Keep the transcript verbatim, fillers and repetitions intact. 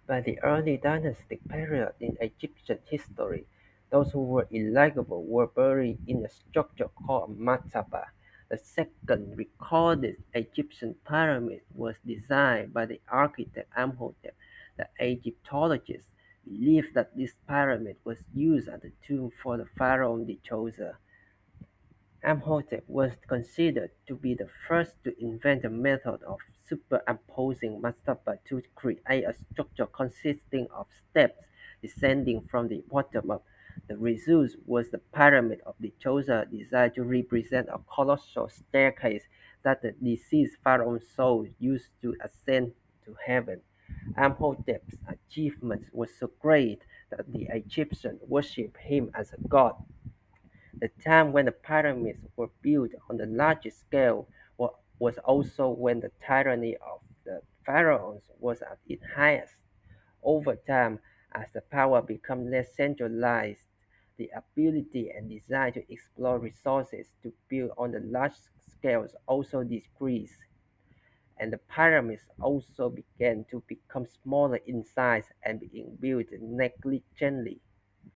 By the early dynastic period in Egyptian history, those who were eligible were buried in a structure called a mastaba. The second recorded Egyptian pyramid was designed by the architect Amhotep. The Egyptologists believe that this pyramid was used as a tomb for the pharaoh Djoser. Amhotep was considered to be the first to invent the method of superimposing mastaba to create a structure consisting of steps descending from the bottom up. The result was the Pyramid of Djoser, designed to represent a colossal staircase that the deceased pharaoh's soul used to ascend to heaven. Amhotep's achievements were so great that the Egyptians worshipped him as a god. The time when the pyramids were built on a large scale wa- was also when the tyranny of the pharaohs was at its highest. Over time, as the power became less centralized, the ability and desire to explore resources to build on the large scales also decreased, and the pyramids also began to become smaller in size and being built negligently.